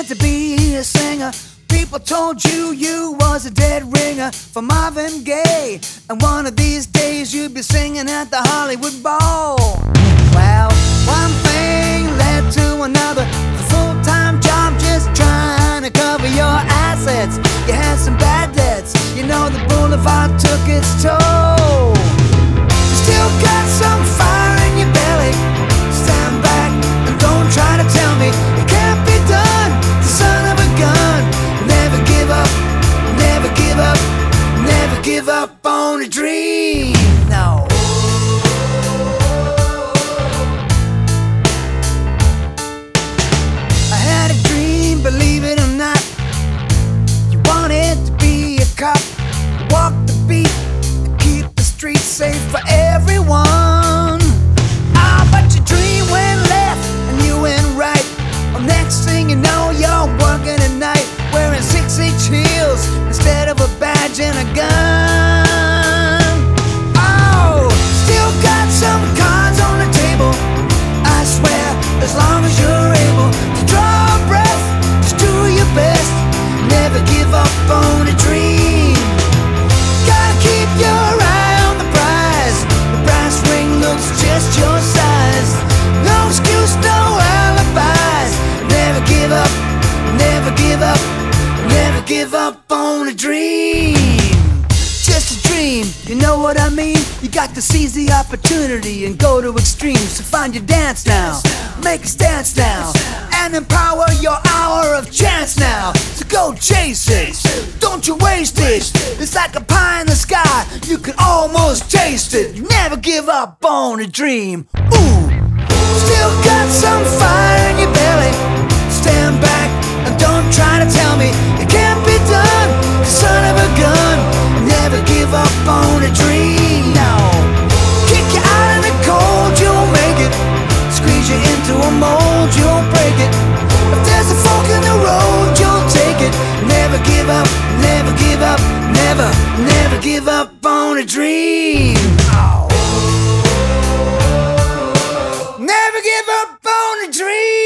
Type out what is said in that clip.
wanted to be a singer. People told you you was a dead ringer for Marvin Gaye, and one of these days you'd be singing at the Hollywood Bowl. Well, one thing led to another, a full-time job just trying to cover your assets. You had some bad debts, you know the boulevard took its toll. You still got some fire in your belly. Stand back and don't try to tell me it can't be done. The son of a gun. Never give up, never give up, never give up on a dream. No. I had a dream, believe it or not. You wanted to be a cop, walk the beat, and keep the streets safe for everyone. Ah, but your dream went left and you went right. Well, next thing you know, you're working at night, wearing 6-inch heels instead of a badge and a gun. Oh, still got some cards on the table. I swear, as long as you're able to draw a breath, just do your best. Never give up on a dream. Gotta keep your eye on the prize. The brass ring looks just your size. No excuse, no alibis. Never give up, never give up, never give up on a dream. Just a dream, you know what I mean? You got to seize the opportunity and go to extremes. So find your dance now, make a stance now, and empower your hour of chance now. So go chase it, don't you waste it. It's like a pie in the sky, you can almost taste it. Never give up on a dream. Ooh, still got some fire in your belly. Stand back and don't try to tell me it can't be done. The son of a gun, never give up on a dream. No, kick you out in the cold, you'll make it. Squeeze you into a mold, you'll break it. If there's a fork in the road, you'll take it. Never give up, never give up, never, never give up on a dream. Oh. Never give up on a dream.